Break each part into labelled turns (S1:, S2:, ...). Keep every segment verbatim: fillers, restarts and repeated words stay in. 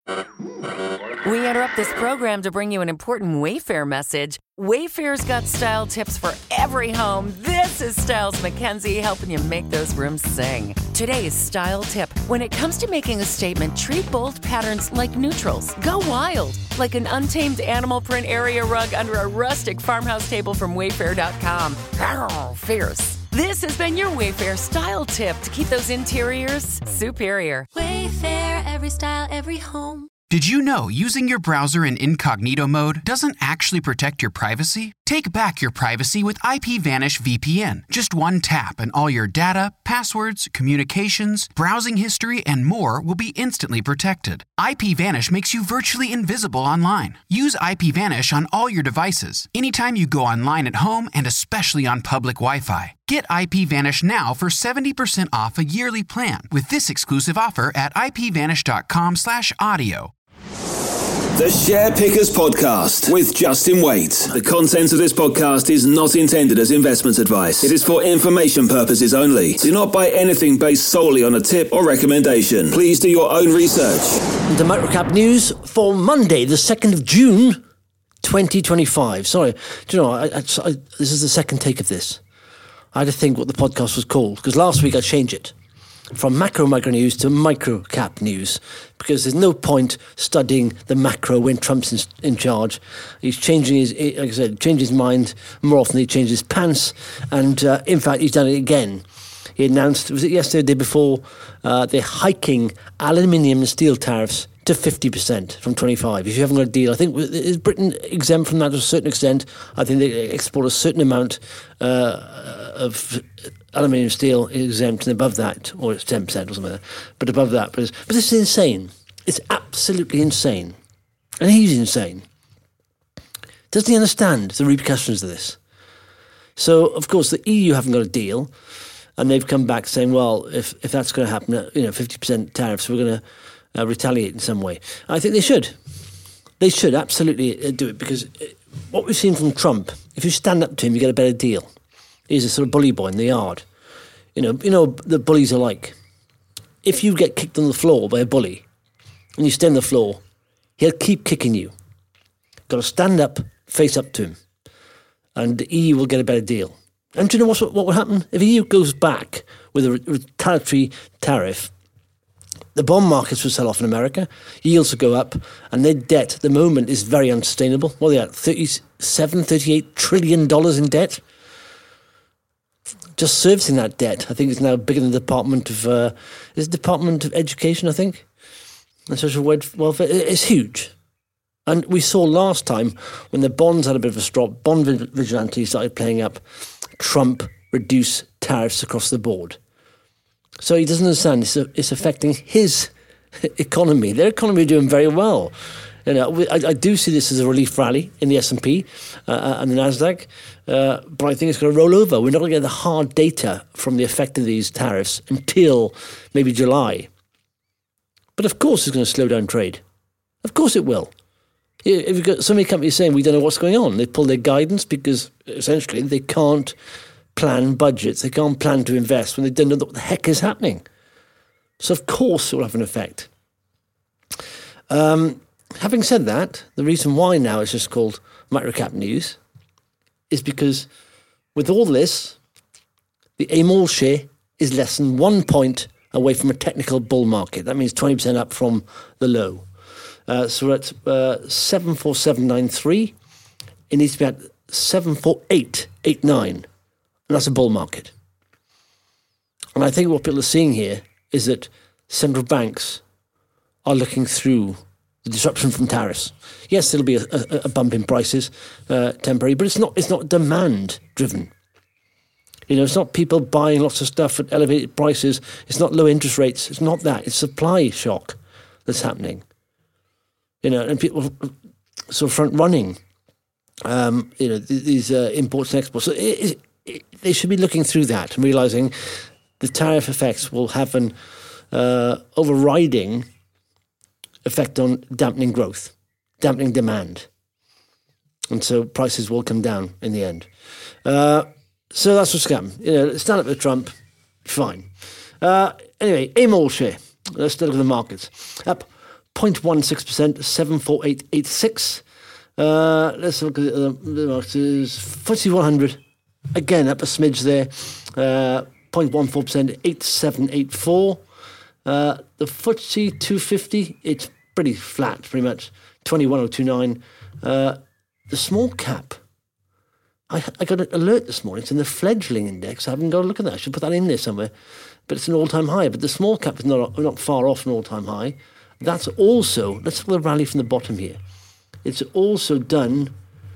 S1: We interrupt this program to bring you an important Wayfair message. Wayfair's got style tips for every home. This is Styles McKenzie helping you make those rooms sing. Today's style tip. When it comes to making a statement, treat bold patterns like neutrals. Go wild, like an untamed animal print area rug under a rustic farmhouse table from Wayfair dot com. Arr, fierce. This has been your Wayfair style tip to keep those interiors superior.
S2: Wayfair, every style, every home.
S3: Did you know using your browser in incognito mode doesn't actually protect your privacy? Take back your privacy with IPVanish V P N. Just one tap and all your data, passwords, communications, browsing history, and more will be instantly protected. IPVanish makes you virtually invisible online. Use IPVanish on all your devices, anytime you go online at home and especially on public Wi-Fi. Get IPVanish now for seventy percent off a yearly plan with this exclusive offer at ipvanish.com slash audio.
S4: The Share Pickers Podcast with Justin Waite. The content of this podcast is not intended as investment advice. It is for information purposes only. Do not buy anything based solely on a tip or recommendation. Please do your own research.
S5: The Microcap news for Monday, the second of June, twenty twenty-five. Sorry, do you know, I, I, I, this is the second take of this. I had to think what the podcast was called, because last week I changed it from macro micro news to micro cap news, because there's no point studying the macro when Trump's in, in charge. He's changing his, like I said, changed his mind more often than he changes his pants, and uh, in fact he's done it again. He announced, was it yesterday or the day before, uh, they're hiking aluminium and steel tariffs to fifty percent from twenty-five. If you haven't got a deal, I think, is Britain exempt from that to a certain extent? I think they export a certain amount uh, of aluminium and steel is exempt, and above that, or it's ten percent or something like that, but above that. But, but this is insane. It's absolutely insane. And he's insane. Doesn't he understand the repercussions of this? So, of course, the E U haven't got a deal, and they've come back saying, well, if, if that's going to happen, you know, fifty percent tariffs, we're going to Uh, retaliate in some way. I think they should. They should absolutely uh, do it, because uh, what we've seen from Trump, if you stand up to him, you get a better deal. He's a sort of bully boy in the yard. You know, you know the bullies are like. If you get kicked on the floor by a bully and you stay on the floor, he'll keep kicking you. Got to stand up, face up to him, and the E U will get a better deal. And do you know what's, what will happen? If the E U goes back with a retaliatory tariff, the bond markets will sell off in America, yields will go up, and their debt at the moment is very unsustainable. What are they at? thirty-seven, thirty-eight trillion dollars in debt? Just servicing that debt, I think, is now bigger than the Department of, uh, is the Department of Education, I think, and Social Welfare. It's huge. And we saw last time, when the bonds had a bit of a strop, bond vigilante started playing up, Trump reduced tariffs across the board. So he doesn't understand it's, it's affecting his economy. Their economy are doing very well. You know, I, I do see this as a relief rally in the S and P uh, and the Nasdaq, uh, but I think it's going to roll over. We're not going to get the hard data from the effect of these tariffs until maybe July. But of course it's going to slow down trade. Of course it will. If you've got so many companies saying we don't know what's going on, they pull their guidance because essentially they can't plan budgets. They can't plan to invest when they don't know what the heck is happening. So of course it will have an effect. Um, having said that, the reason why now it's just called Microcap News is because with all this, the A M O L share is less than one point away from a technical bull market. That means twenty percent up from the low. Uh, so we're at uh, seven four seven nine three. It needs to be at seven four eight eight nine. And that's a bull market. And I think what people are seeing here is that central banks are looking through the disruption from tariffs. Yes, there'll be a, a, a bump in prices, uh, temporary, but it's not it's not demand driven. You know, it's not people buying lots of stuff at elevated prices. It's not low interest rates. It's not that. It's supply shock that's happening. You know, and people sort of front running. Um, you know, th- these uh, imports and exports. So it, it, they should be looking through that and realising the tariff effects will have an uh, overriding effect on dampening growth, dampening demand. And so prices will come down in the end. Uh, so that's what's happened. You know, stand up to Trump, fine. Uh, anyway, A M O L share. Let's look at the markets. Up zero point one six percent, seven four eight eight six. Uh, let's look at the, the markets. F T S E one hundred, again up a smidge there, uh, zero point one four percent, eight seven eight four. Uh, the F T S E two fifty, it's pretty flat, pretty much, twenty-one oh two nine. Uh, the small cap, I, I got an alert this morning. It's in the fledgling index. I haven't got a look at that. I should put that in there somewhere. But it's an all-time high. But the small cap is not not far off an all-time high. That's also, let's look at the rally from the bottom here. It's also done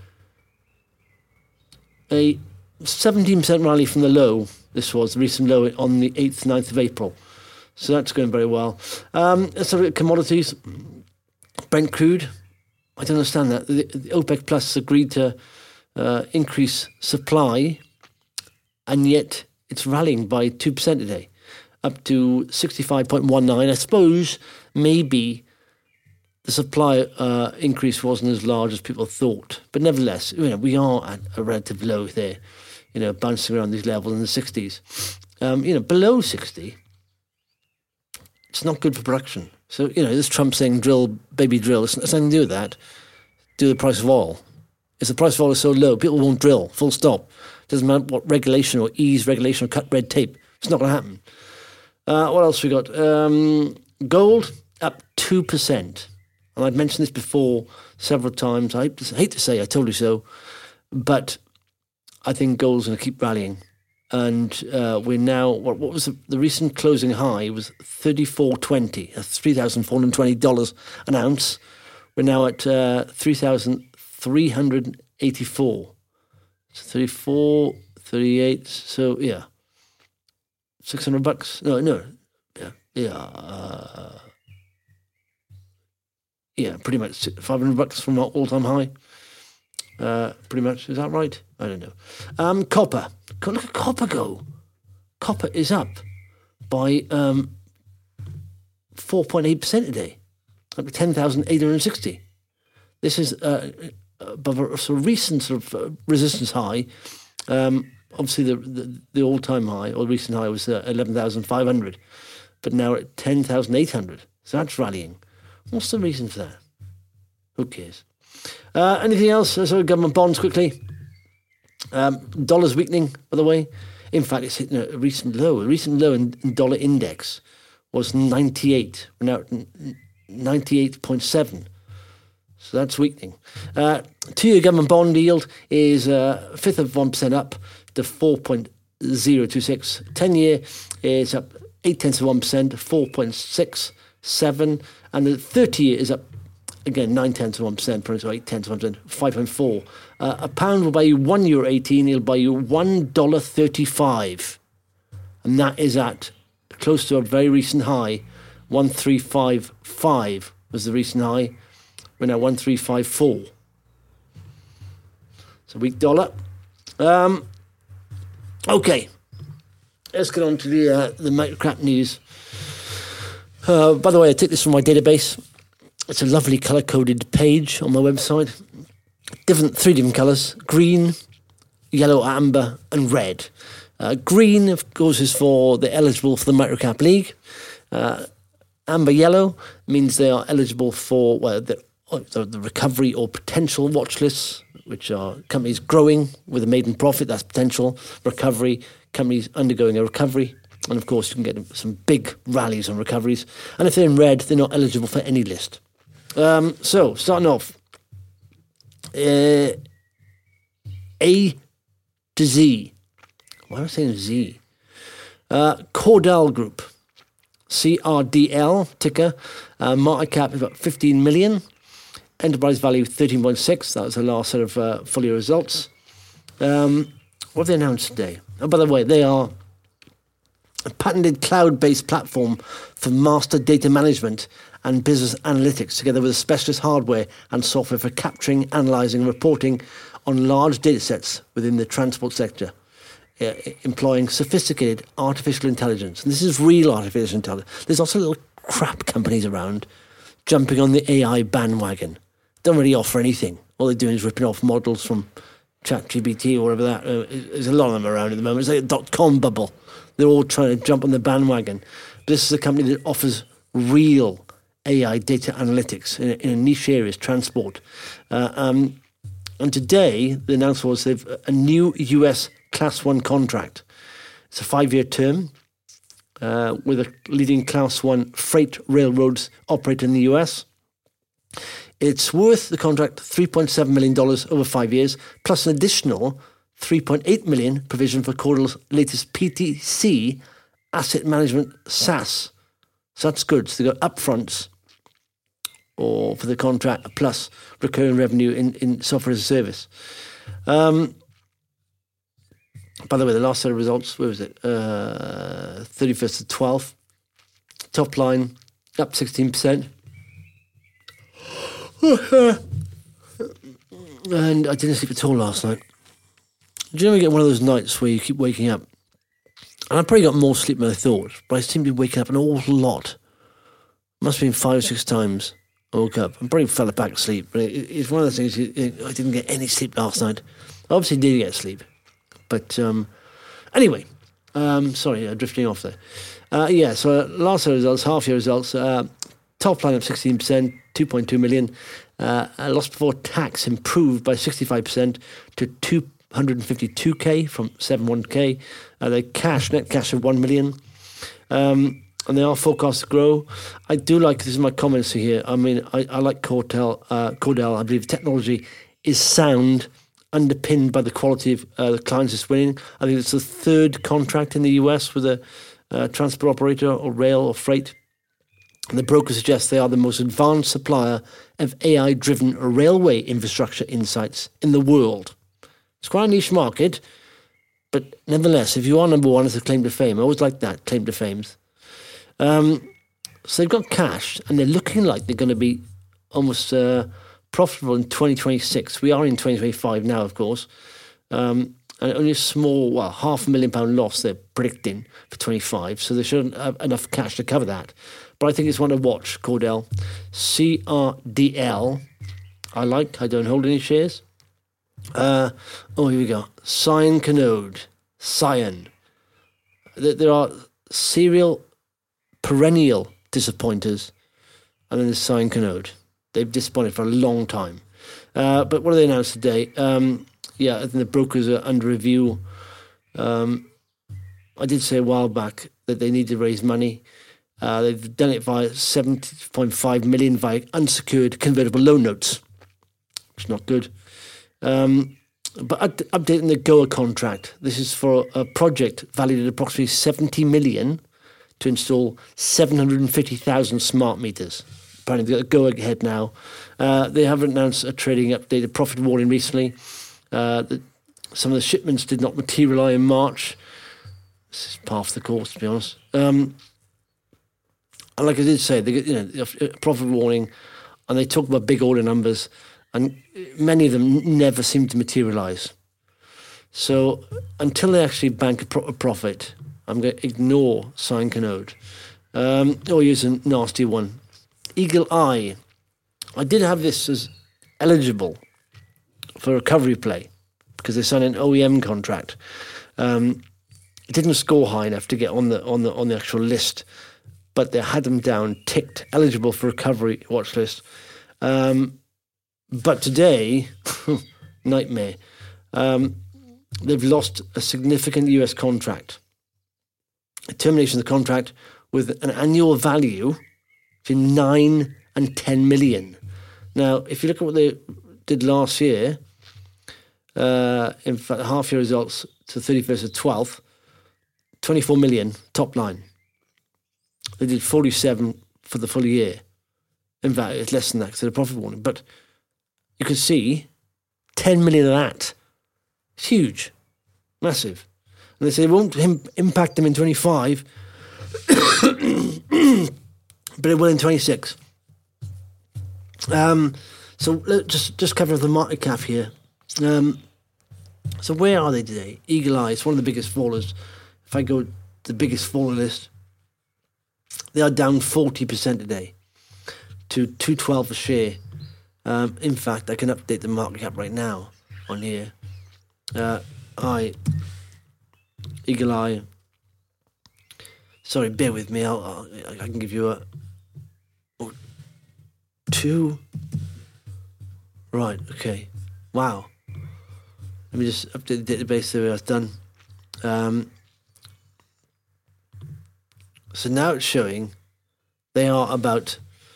S5: a seventeen percent rally from the low. This was the recent low on the eighth, ninth of April. So that's going very well. Um, let's look at commodities. Brent crude, I don't understand that. The, the OPEC Plus agreed to uh, increase supply, and yet it's rallying by two percent today, up to sixty-five point one nine. I suppose maybe the supply uh, increase wasn't as large as people thought. But nevertheless, you know, we are at a relative low there, you know, bouncing around these levels in the sixties. Um, you know, below sixty, it's not good for production. So, you know, this Trump saying drill, baby drill, it's, it's nothing to do with that. Do the price of oil. If the price of oil is so low, people won't drill, full stop. Doesn't matter what regulation or ease regulation or cut red tape. It's not going to happen. Uh, what else we got? Um, gold up two percent. And I've mentioned this before several times. I hate to, hate to say I told you so, but I think gold's going to keep rallying. And uh, we're now, what, what was the, the recent closing high was thirty-four twenty, that's three thousand four hundred twenty dollars an ounce. We're now at uh, three thousand three hundred eighty-four. So thirty-four, thirty-eight, so yeah. six hundred bucks? No, no, yeah, yeah. Uh, yeah, pretty much five hundred bucks from our all-time high. Uh, pretty much, is that right? I don't know. Um, copper. Look at copper go. Copper is up by um, four point eight percent today, up to ten thousand eight hundred sixty. This is uh, above a sort of recent sort of uh, resistance high. Um, obviously, the, the the all-time high, or recent high, was uh, eleven thousand five hundred, but now at ten thousand eight hundred. So that's rallying. What's the reason for that? Who cares? Uh, anything else? Uh, so government bonds quickly. Um, dollar's weakening, by the way. In fact, it's hitting a recent low. A recent low in, in dollar index was ninety-eight. We're now at ninety-eight point seven. So that's weakening. Uh, two-year government bond yield is a uh, fifth of one percent up to four point zero two six. Ten-year is up eight tenths of one percent, four point six seven. And the thirty-year is up, again, nine tenths of one percent, so eight tenths of one percent, five point four. Uh, a pound will buy you one euro eighteen. It'll buy you one dollar thirty-five, and that is at close to a very recent high. One three five five was the recent high. We're now one three five four. It's a weak dollar. Um, okay, let's get on to the uh, the microcap news. Uh, by the way, I take this from my database. It's a lovely colour-coded page on my website. Different, three different colours: green, yellow, amber, and red. Uh, green, of course, is for they're eligible for the Microcap League. Uh, amber yellow means they are eligible for well, the, the recovery or potential watch lists, which are companies growing with a maiden profit. That's potential recovery. Companies undergoing a recovery. And, of course, you can get some big rallies on recoveries. And if they're in red, they're not eligible for any list. Um, so, starting off. Uh, A to Z. Why am I saying Z? Uh, Cordal Group. C R D L, ticker. Uh, market cap is about fifteen million. Enterprise value thirteen point six. That was the last sort of uh, full year results. Um, what have they announced today? Oh, by the way, they are a patented cloud-based platform for master data management and business analytics, together with specialist hardware and software for capturing, analysing, and reporting on large data sets within the transport sector, uh, employing sophisticated artificial intelligence. And this is real artificial intelligence. There's also little crap companies around jumping on the A I bandwagon. Don't really offer anything. All they're doing is ripping off models from ChatGPT or whatever that. Uh, there's a lot of them around at the moment. It's like a dot-com bubble. They're all trying to jump on the bandwagon. But this is a company that offers real A I data analytics in a, in a niche area, transport. Uh, um, and today, the announcement was they've a new U S Class one contract. It's a five-year term uh, with a leading Class one freight railroads operator in the U S. It's worth, the contract, three point seven million dollars over five years, plus an additional three point eight million dollars provision for Cordel's latest P T C asset management SaaS. So that's good. So they've got upfronts or for the contract, plus recurring revenue in, in software as a service. Um, by the way, the last set of results, where was it? Uh, thirty-first to twelfth. Top line, up sixteen percent. And I didn't sleep at all last night. Do you ever get one of those nights where you keep waking up? And I probably got more sleep than I thought, but I seem to be waking up an awful lot. Must have been five or six times I woke up. I probably fell back asleep, but it, it's one of those things, it, I didn't get any sleep last night. I obviously did get sleep. But um, anyway, um, sorry, uh, drifting off there. Uh, yeah, so last year results, half year results, uh, top line up sixteen percent, two point two million. Uh, loss before tax improved by sixty-five percent to two hundred fifty-two K from seventy-one K. Uh, the cash, net cash of one million. Um, and they are forecast to grow. I do like, this is my comments here, I mean, I, I like Cordell, uh, Cordell. I believe the technology is sound, underpinned by the quality of uh, the clients it's winning. I think it's the third contract in the U S with a uh, transport operator or rail or freight. And the broker suggests they are the most advanced supplier of A I-driven railway infrastructure insights in the world. It's quite a niche market, but nevertheless, if you are number one, it's a claim to fame. I always like that, claim to fames. Um, so they've got cash, and they're looking like they're going to be almost uh, profitable in twenty twenty-six. We are in twenty twenty-five now, of course. Um, and only a small, well, half a million pound loss they're predicting for twenty-five, so they should have enough cash to cover that. But I think it's one to watch, Cordell. C R D L, I like, I don't hold any shares. Uh, oh, here we go. Cyan Canode, Cyan. There, there are serial, perennial disappointers, and then there's Cyan Canode. They've disappointed for a long time. Uh, but what do they announce today? Um, yeah, I think the brokers are under review. Um, I did say a while back that they need to raise money. Uh, they've done it via seventy point five million via unsecured convertible loan notes, which is not good. Um, but up- updating the Goa contract, this is for a project valued at approximately seventy million to install seven hundred fifty thousand smart meters. Apparently they've got a go ahead now. Uh, they haven't announced a trading update, a profit warning recently. Uh, the, some of the shipments did not materialise in March. This is part of the course, to be honest. Um, and like I did say, they get, you know, a profit warning, and they talk about big order numbers, and many of them never seem to materialise. So until they actually bank a, pro- a profit, I'm going to ignore Cyan Canode. Um, or use a nasty one. Eagle Eye. I did have this as eligible for recovery play because they signed an O E M contract. Um, it didn't score high enough to get on the on the on the actual list, but they had them down ticked eligible for recovery watch list. Um, but today, nightmare. Um, they've lost a significant U S contract. A termination of the contract with an annual value between nine and ten million. Now, if you look at what they did last year, uh, in fact, half year results to thirty-first of twelfth, twenty-four million top line. They did forty-seven for the full year. In fact, it's less than that because of the profit warning. But you can see ten million of that. It's huge, massive. And they say it won't im- impact them in twenty-five, but it will in twenty-six. Um, so let's just just cover the market cap here. Um, so where are they today? Eagle Eye, it's one of the biggest fallers. If I go to the biggest faller list, they are down forty percent today to two twelve a share. Um, in fact, I can update the market cap right now on here. Uh, I Eagle Eye. Sorry, bear with me. I'll, I'll, I can give you a. Oh, two. Right, okay. Wow. Let me just update the database there. That's done. Um, so now it's showing they are about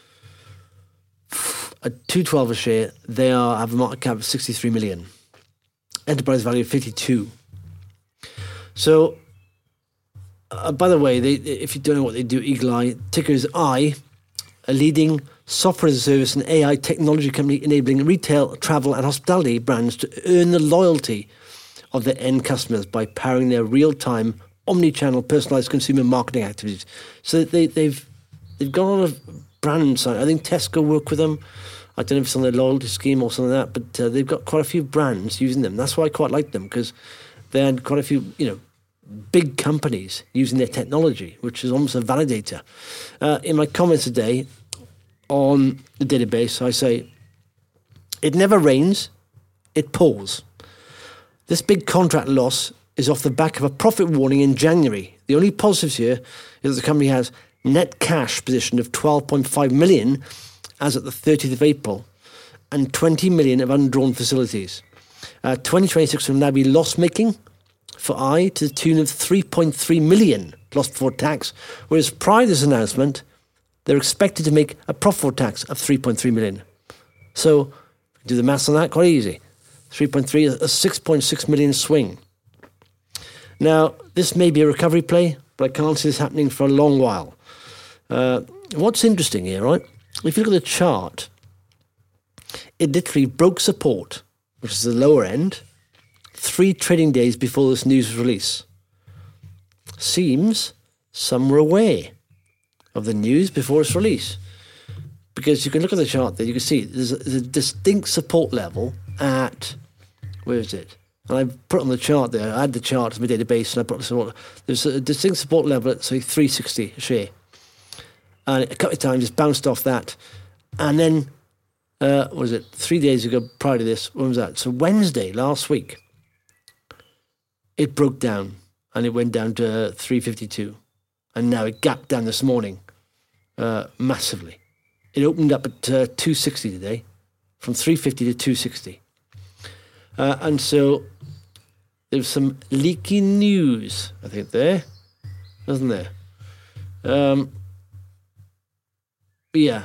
S5: at two twelve a share. They are have a market cap of sixty-three million. Enterprise value of fifty-two. So, uh, by the way, they, if you don't know what they do, Eagle Eye, ticker is I, a leading software as a service and A I technology company enabling retail, travel and hospitality brands to earn the loyalty of their end customers by powering their real-time, omni-channel, personalised consumer marketing activities. So they, they've they've got a lot of brands. I think Tesco work with them. I don't know if it's on their loyalty scheme or something like that, but uh, they've got quite a few brands using them. That's why I quite like them, because they had quite a few, you know, big companies using their technology, which is almost a validator. Uh, in my comments today on the database, I say, it never rains, it pours. This big contract loss is off the back of a profit warning in January. The only positives here is that the company has net cash position of twelve point five million as at the thirtieth of April and twenty million of undrawn facilities. Uh, twenty twenty-six will now be loss-making for I to the tune of three point three million loss before tax, whereas prior to this announcement, they're expected to make a profit before tax of three point three million. So, do the maths on that, quite easy. three point three, a six point six million swing. Now, this may be a recovery play, but I can't see this happening for a long while. Uh, what's interesting here, right? If you look at the chart, it literally broke support, which is the lower end, three trading days before this news was released. Seems some were aware of the news before its release. Because you can look at the chart there, you can see there's a, there's a distinct support level at, where is it? And I put on the chart there, I had the chart as my database, and I put the there's a distinct support level at, say, three sixty a share. And a couple of times it's bounced off that. And then, uh, what was it, three days ago prior to this, when was that? So Wednesday, last week, it broke down, and it went down to three fifty-two. And now it gapped down this morning uh, massively. It opened up at uh, two sixty today, from three fifty to two sixty. Uh, and so there's some leaky news, I think, there, isn't there? Um, yeah.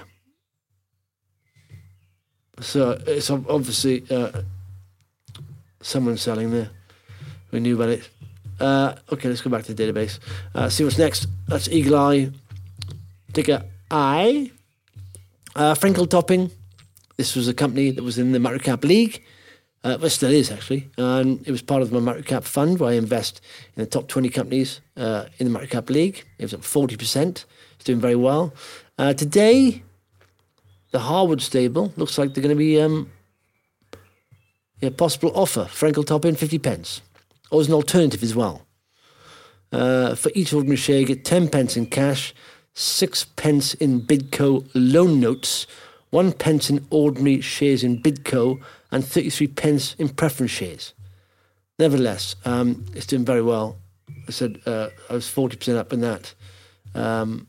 S5: So it's obviously uh, someone selling there. We knew about it. Uh, okay, let's go back to the database. Uh, see what's next. That's Eagle Eye. Ticker I. Uh, Frankel Topping. This was a company that was in the Microcap League. Uh, well, it still is, actually. And it was part of my Microcap fund, where I invest in the top twenty companies uh, in the Microcap League. It was up forty percent. It's doing very well. Uh, today, the Harwood stable looks like they're going to be um, a possible offer. Frankel Topping, fifty pence. Or as an alternative as well. Uh, for each ordinary share, you get ten pence in cash, six pence in Bidco loan notes, one pence in ordinary shares in Bidco, and thirty-three pence in preference shares. Nevertheless, um, it's doing very well. I said uh, I was forty percent up in that. Um,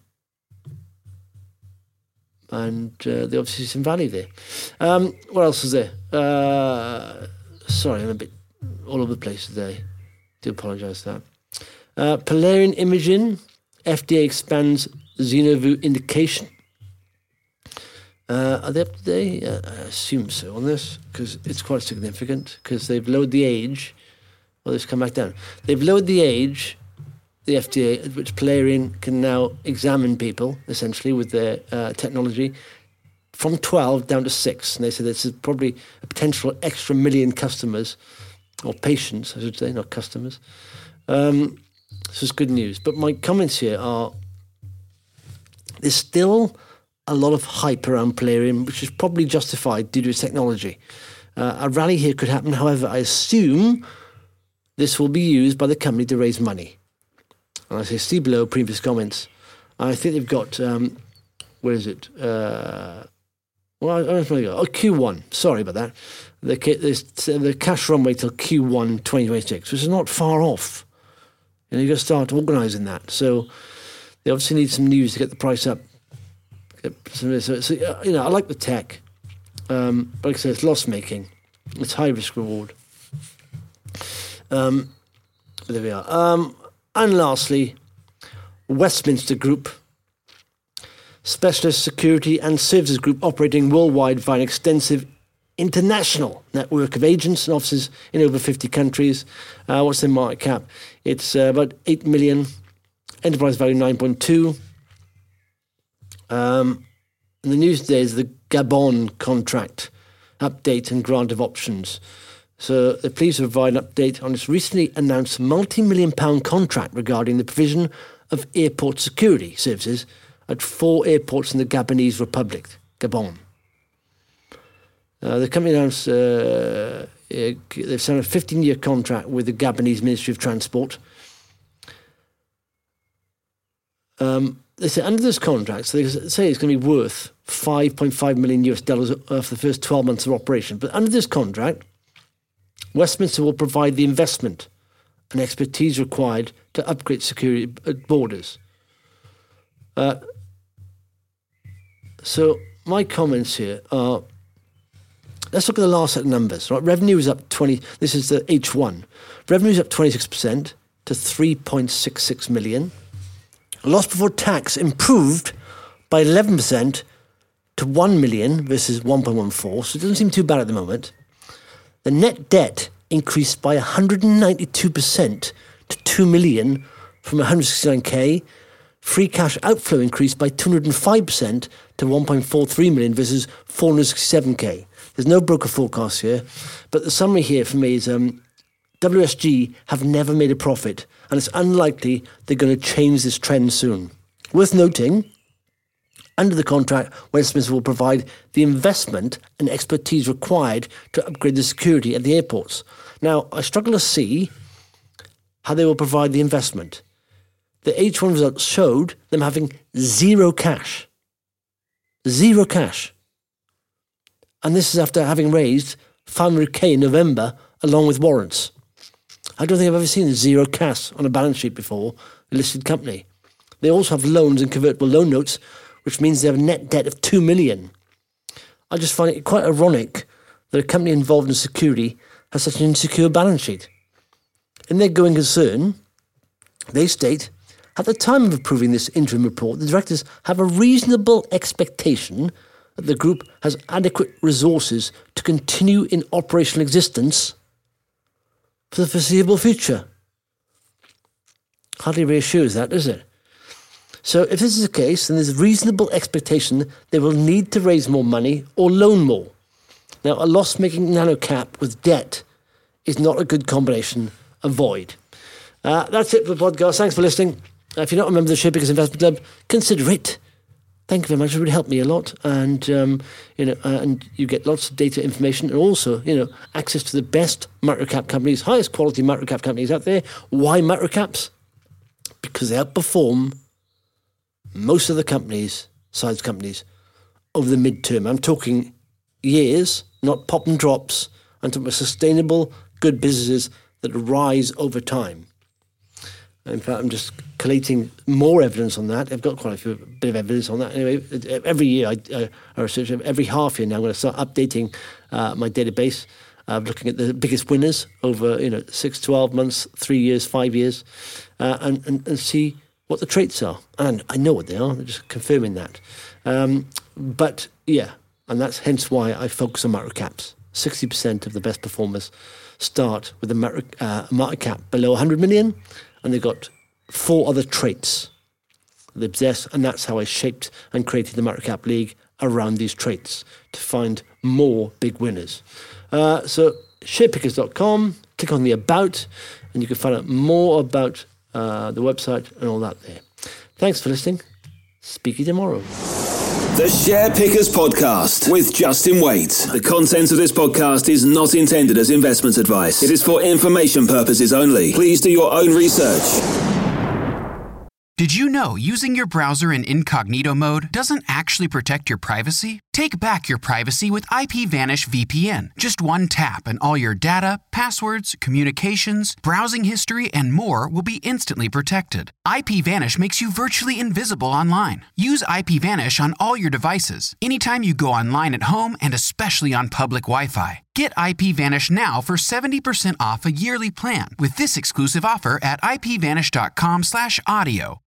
S5: and uh, they obviously see some value there. Um, what else is there? Uh, sorry, I'm a bit all over the place today. Do apologise for that. Uh, Polarian Imaging, F D A expands Xenovu indication. Uh, are they up to date? Uh, I assume so on this, because it's quite significant, because they've lowered the age. Well, let's come back down. They've lowered the age, the F D A, at which Polarian can now examine people, essentially, with their uh, technology, from twelve down to six. And they said this is probably a potential extra million customers, or patients, I should say, not customers. Um, this is good news. But my comments here are, there's still a lot of hype around Polarian, which is probably justified due to its technology. Uh, a rally here could happen. However, I assume this will be used by the company to raise money. And I say, see below previous comments. I think they've got, um, where is it? Uh, well, I don't know. Oh, Q one. Sorry about that. The, the cash runway till Q one twenty twenty-six, which is not far off. And you've got to start organising that. So they obviously need some news to get the price up. So, so, you know, I like the tech, um, but like I said, it's loss making. It's high risk reward. Um, there we are. Um, and lastly, Westminster Group, specialist security and services group operating worldwide via an extensive international network of agents and offices in over fifty countries. Uh, what's their market cap? It's uh, about eight million. Enterprise value nine point two. Um, and the news today is the Gabon contract update and grant of options. So they're pleased to provide an update on its recently announced multi-million pound contract regarding the provision of airport security services at four airports in the Gabonese Republic, Gabon. Uh, the company announced uh, they've signed a fifteen-year contract with the Gabonese Ministry of Transport. Um, they say under this contract, so they say it's going to be worth five point five million US dollars for the first twelve months of operation. But under this contract, Westminster will provide the investment and expertise required to upgrade security at borders. Uh, so my comments here are, let's look at the last set of numbers. Right, revenue is up twenty. This is the H one. Revenue is up twenty-six percent to three point six six million. Loss before tax improved by eleven percent to one million versus one point one four, so it doesn't seem too bad at the moment. The net debt increased by one hundred ninety-two percent to two million from one hundred sixty-nine K. Free cash outflow increased by two hundred five percent to one point four three million versus four hundred sixty-seven K. There's no broker forecast here, but the summary here for me is um, W S G have never made a profit, and it's unlikely they're going to change this trend soon. Worth noting, under the contract, Westminster will provide the investment and expertise required to upgrade the security at the airports. Now, I struggle to see how they will provide the investment. The H one results showed them having zero cash. Zero cash. And this is after having raised five hundred K in November along with warrants. I don't think I've ever seen zero cash on a balance sheet before, a listed company. They also have loans and convertible loan notes, which means they have a net debt of two million. I just find it quite ironic that a company involved in security has such an insecure balance sheet. In their going concern, they state, at the time of approving this interim report, the directors have a reasonable expectation that the group has adequate resources to continue in operational existence for the foreseeable future. Hardly reassures that, does it? So if this is the case, then there's a reasonable expectation they will need to raise more money or loan more. Now, a loss-making nanocap with debt is not a good combination. Avoid. Uh, that's it for the podcast. Thanks for listening. Uh, if you're not a member of the Sharepickers Investment Club, consider it. Thank you very much. It really helped me a lot, and um, you know, uh, and you get lots of data information, and also, you know, access to the best microcap companies, highest quality microcap companies out there. Why microcaps? Because they outperform most of the companies, size companies, over the midterm. I'm talking years, not pop and drops. I'm talking about sustainable, good businesses that rise over time. In fact, I'm just collating more evidence on that. I've got quite a few bit of evidence on that. Anyway, every year, I, uh, I research, every half year now, I'm going to start updating uh, my database, uh, looking at the biggest winners over, you know, six, twelve months, three years, five years, uh, and, and, and see what the traits are. And I know what they are, they're just confirming that. Um, but, yeah, and that's hence why I focus on microcaps. sixty percent of the best performers start with a market, uh, market cap below one hundred million, and they've got four other traits they possess, and that's how I shaped and created the Market Cap League around these traits to find more big winners. Uh, so sharepickers dot com, click on the About, and you can find out more about uh, the website and all that there. Thanks for listening. Speak to you tomorrow.
S4: The Share Pickers Podcast with Justin Waite. The content of this podcast is not intended as investment advice. It is for information purposes only. Please do your own research.
S3: Did you know using your browser in incognito mode doesn't actually protect your privacy? Take back your privacy with IPVanish V P N. Just one tap and all your data, passwords, communications, browsing history, and more will be instantly protected. IPVanish makes you virtually invisible online. Use IPVanish on all your devices, anytime you go online at home and especially on public Wi-Fi. Get IPVanish now for seventy percent off a yearly plan with this exclusive offer at ipvanish.com slash audio.